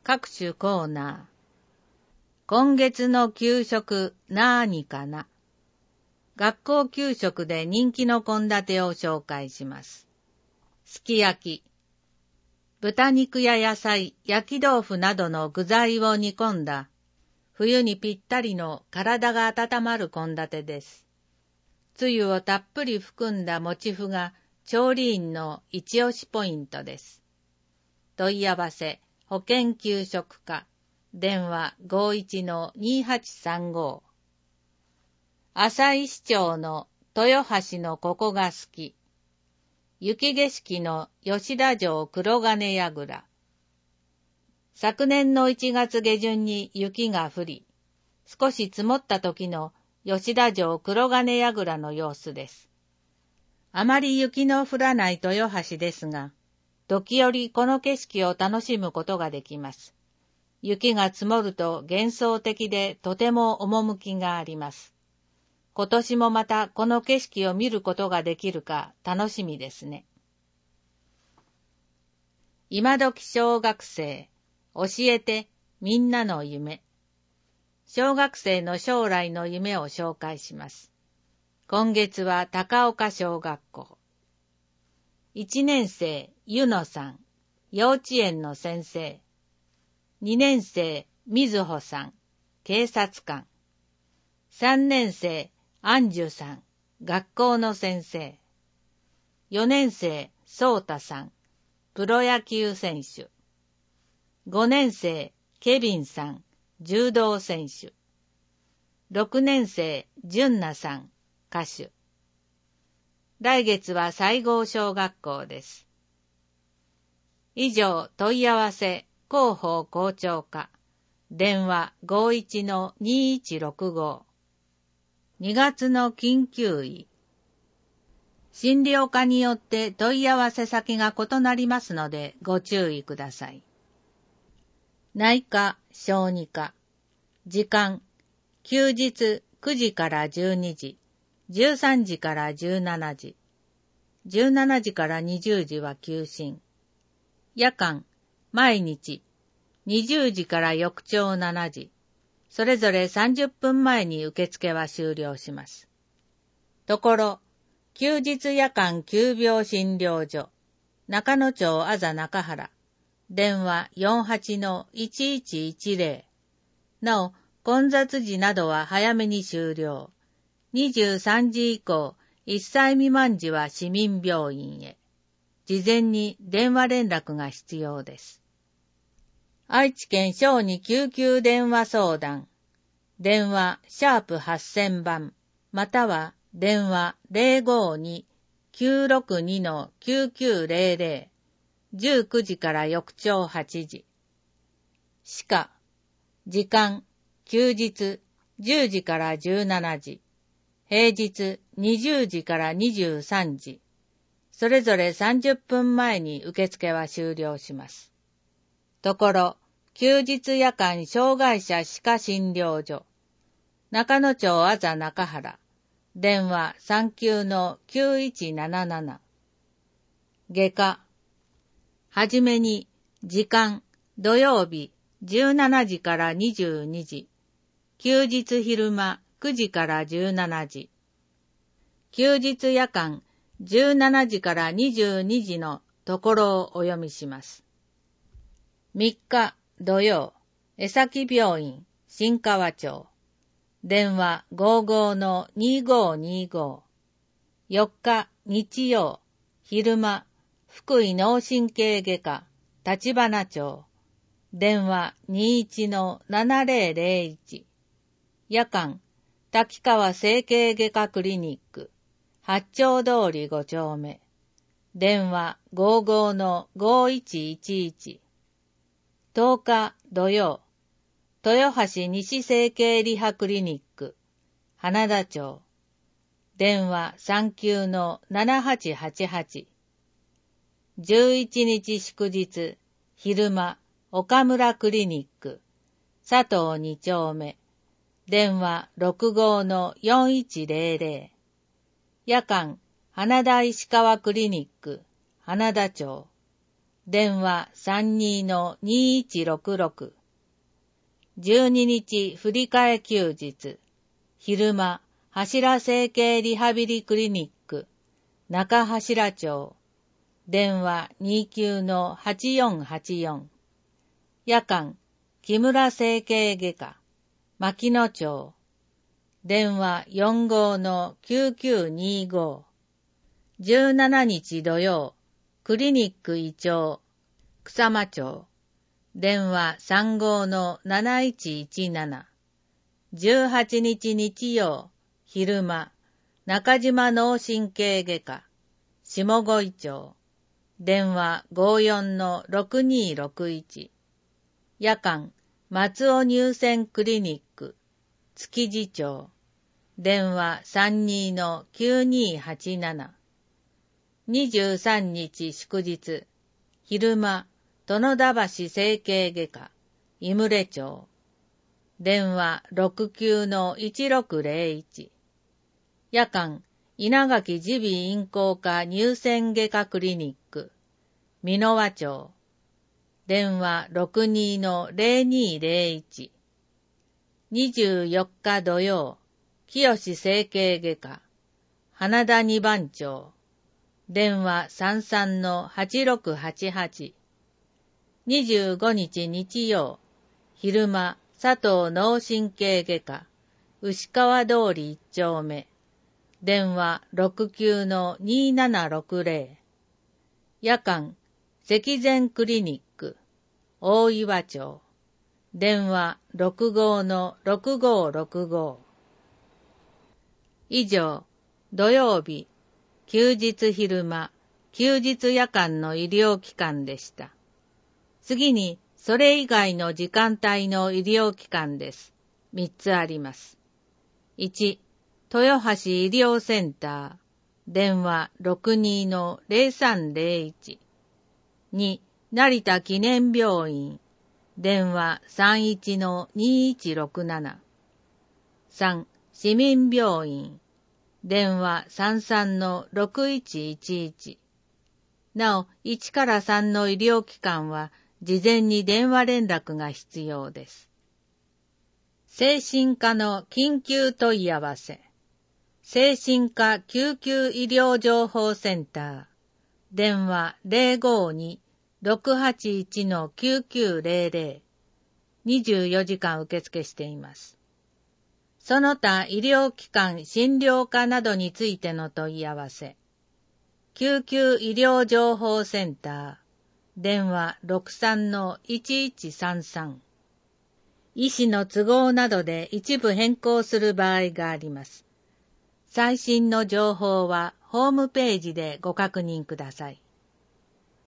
各種コーナー。今月の給食なーにかな。学校給食で人気の献立を紹介します。すき焼き。豚肉や野菜、焼き豆腐などの具材を煮込んだ、冬にぴったりの体が温まる献立です。つゆをたっぷり含んだもち麩が調理員の一押しポイントです。問い合わせ、保健給食課。電話 51-2835。浅井市長の豊橋のここが好き。雪景色の吉田城黒金櫓。昨年の1月下旬に雪が降り、少し積もった時の吉田城黒金櫓の様子です。あまり雪の降らない豊橋ですが、時折この景色を楽しむことができます。雪が積もると幻想的でとても趣があります。今年もまたこの景色を見ることができるか楽しみですね。今時小学生、教えてみんなの夢。小学生の将来の夢を紹介します。今月は高岡小学校。1年生、ゆのさん、幼稚園の先生。2年生、みずほさん、警察官。3年生、アンジュさん、学校の先生。4年生、そうたさん、プロ野球選手。5年生、ケビンさん、柔道選手。6年生、ジュンナさん、歌手。来月は西郷小学校です。以上、問い合わせ、広報校長課。電話 51-2165。2月の緊急医。診療科によって問い合わせ先が異なりますのでご注意ください。内科、小児科。時間、休日9時から12時、13時から17時、17時から20時は休診。夜間、毎日、20時から翌朝7時、それぞれ30分前に受付は終了します。ところ、休日夜間急病診療所、中野町あざ中原、電話 48-1110。なお、混雑時などは早めに終了。23時以降、1歳未満時は市民病院へ。事前に電話連絡が必要です。愛知県小児救急電話相談。電話#8000番または電話 052-962-9900。19時から翌朝8時。歯科。時間、休日10時から17時。平日20時から23時。それぞれ30分前に受付は終了します。ところ、休日夜間障害者歯科診療所。中野町あざ中原。電話39-9177。外科。はじめに、時間、土曜日17時から22時。休日昼間9時から17時。休日夜間17時から22時のところをお読みします。3日土曜、江崎病院、新川町。電話55-2525。4日日曜、昼間、福井脳神経外科、立花町。電話21-7001。夜間、滝川整形外科クリニック、八丁通り5丁目。電話55-5111。10日土曜、豊橋西整形リハクリニック、花田町。電話39-7888。11日祝日、昼間、岡村クリニック、佐藤2丁目。電話65-4100。夜間、花田石川クリニック、花田町。 電話 32-2166。12日振り替え休日。昼間、柱整形リハビリクリニック、中柱町。電話 29-8484。夜間、木村整形外科、牧野町。電話 45-9925。17日土曜、クリニック医長、草間町。電話 35-7117。18日日曜、昼間、中島脳神経外科、下五町。電話 54-6261。夜間、松尾乳腺クリニック、築地町。電話 32-9287。23日祝日、昼間、殿田橋整形外科、井村町。電話 69-1601。夜間、稲垣耳鼻咽喉科乳腺外科クリニック、美濃和町。電話 62-0201。24日土曜、清整形外科、花田二番町。電話 33-8688。25日日曜、昼間、佐藤脳神経外科、牛川通り一丁目。電話 69-2760。夜間、積善クリニック、大岩町。電話 65-6565。以上、土曜日、休日昼間、休日夜間の医療機関でした。次に、それ以外の時間帯の医療機関です。3つあります。1、豊橋医療センター、電話 62-0301。2、成田記念病院、電話 31-2167。3、市民病院、電話 33-6111。なお、1から3の医療機関は、事前に電話連絡が必要です。精神科の緊急問い合わせ。精神科救急医療情報センター。電話 052-681-9900。24時間受付しています。その他医療機関診療科などについての問い合わせ。救急医療情報センター。電話 63-1133。医師の都合などで一部変更する場合があります。最新の情報はホームページでご確認ください。